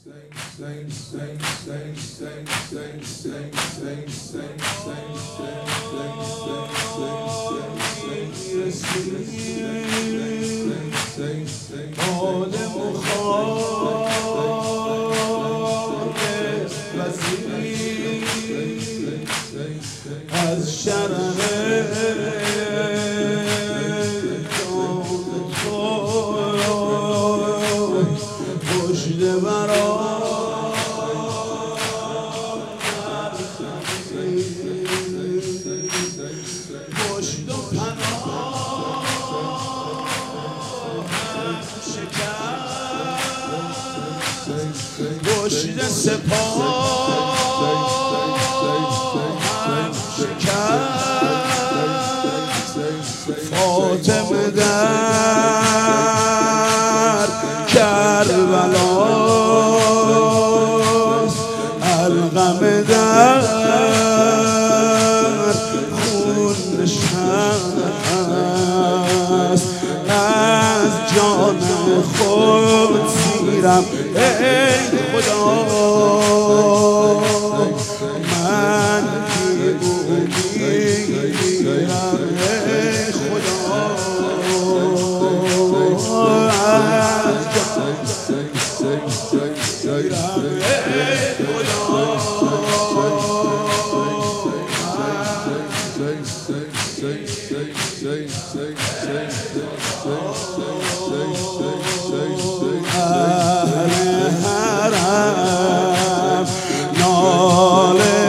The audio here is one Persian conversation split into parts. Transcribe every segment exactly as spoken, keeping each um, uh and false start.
از شرم پشت برا پشت و پناه شکست پشت سپاه فاطمه در کربلا الغم در خون نشست از جان خود سیرم ای خدا من میگویم ای خدا از جان سیرم ای خدا اهل حرم ناله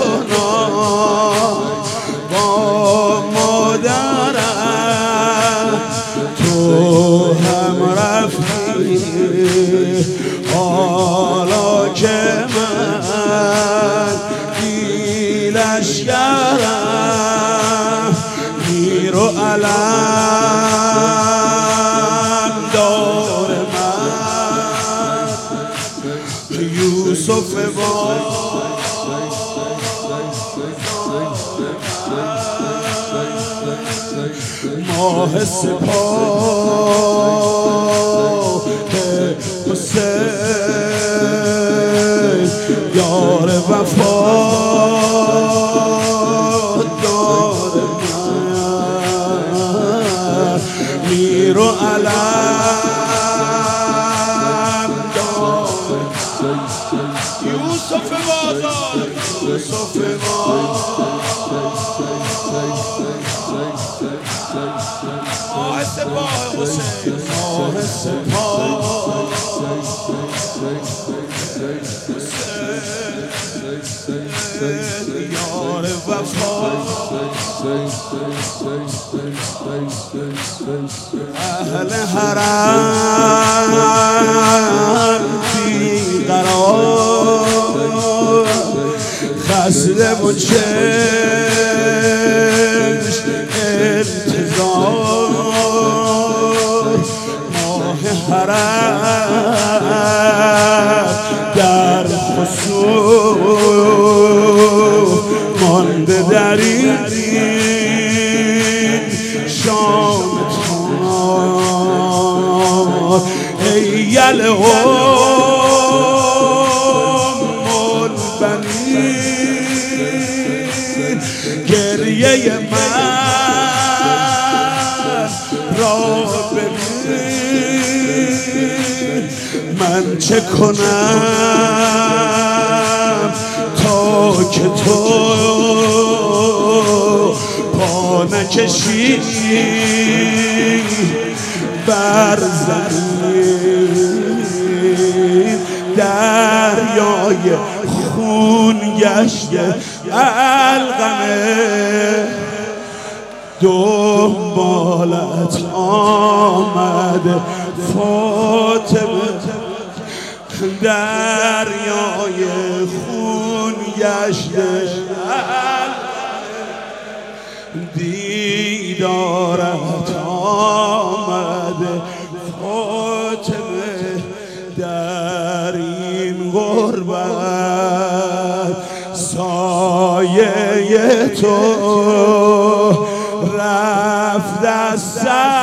کنان با مادرم تو هم رفتی حالا که من دیلش کردم میر و علم دار من که یوسف با ماه سپاه حسین یار وفا دار من میر و علم دار یوسف بازار یوسف ماه سپاه حسین ماه سپاه حسین یار وفا اهل حرم بی قرار خسته و چشم انتظار ماه حرم در خسوف مانده در این شام تار ای الام البنین گریه من را ببین من چه کنم تا که تو پا نکشی بر زمین دریای خون گشته الغمه دنبالت آمده فاطمه دریای خون گشته دیدارت آمده فاطمه در این غربت سایه تو رفت از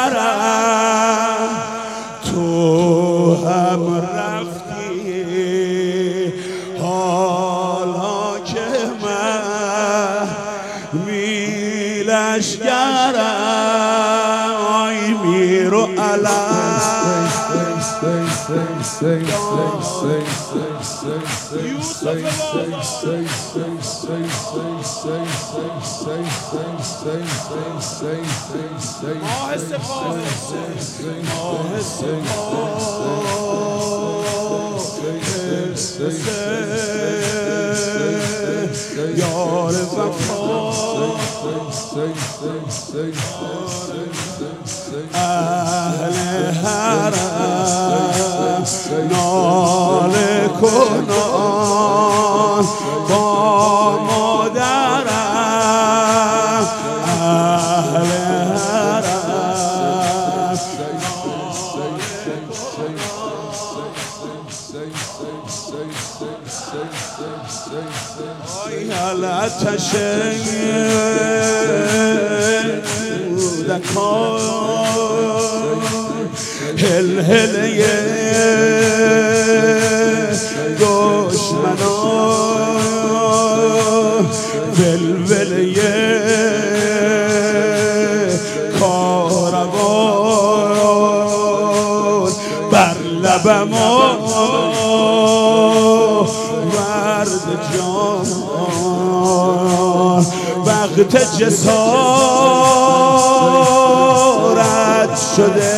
سرم تو هم رفتی علم ماه سپاه ماه سپاه یار وفا اهل حرم ناله کنان با مادرم اهل حرم آی حالتش کودکان هل هله دشمنان ولوله کاروان بر لب ما ورد جان وقت جسارت شده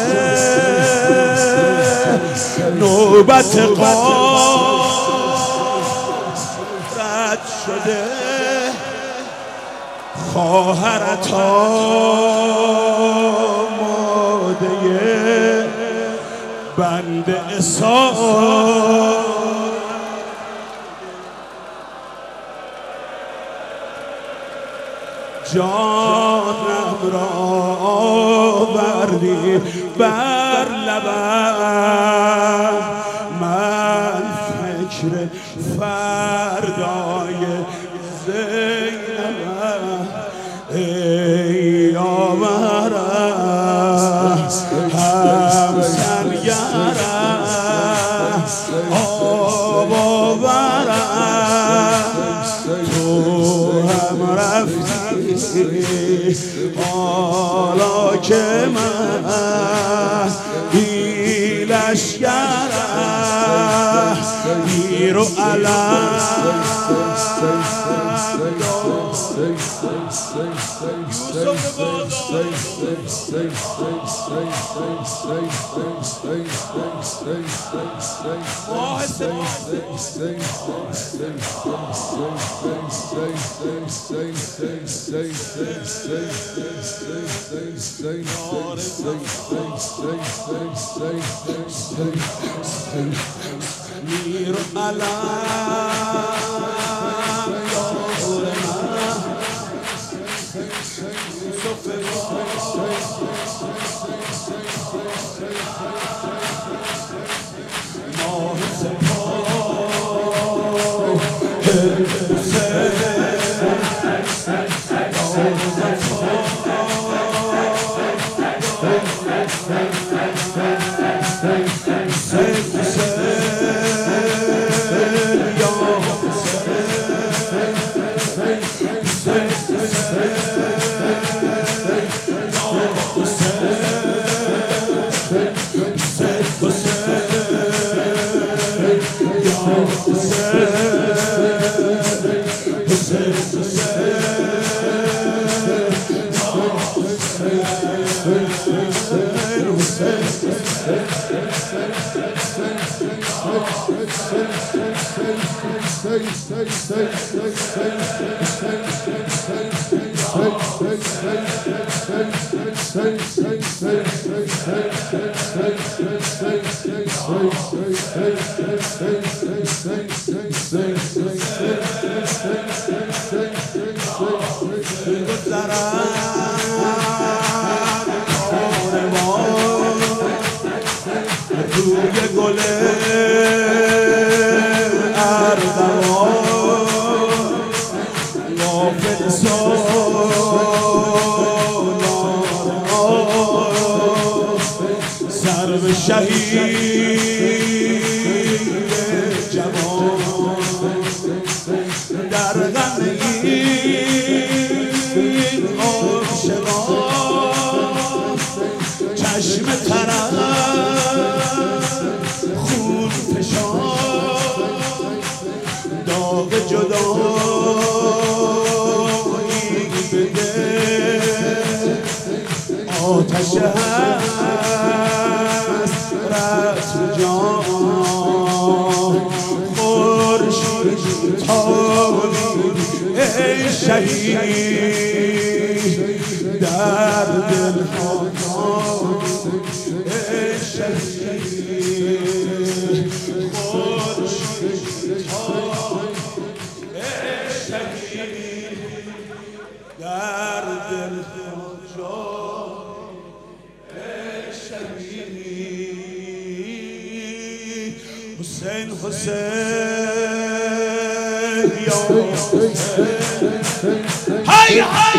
نوبت غارت شده خواهرت آماده بند اسار جانم را آوردی بر لبم من فکر فردای زینبم ای یاورم همسنگرم آب آورم تو هم رفتی حالا که من بی لشکرم گیر و علم میر و علم یار من یوسف ماه سپاه روی گل اردوان غافل سالار سر به شهید جوان در غم این فشان داغ جدایی بده آتش حسرت جان خورشید تابی ای شهید در دل ها ای شهید خورشید تابی ای شهید در دل ها حسین حسین یا های های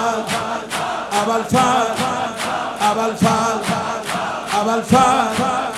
أبا الفال أبا الفال أبا الفال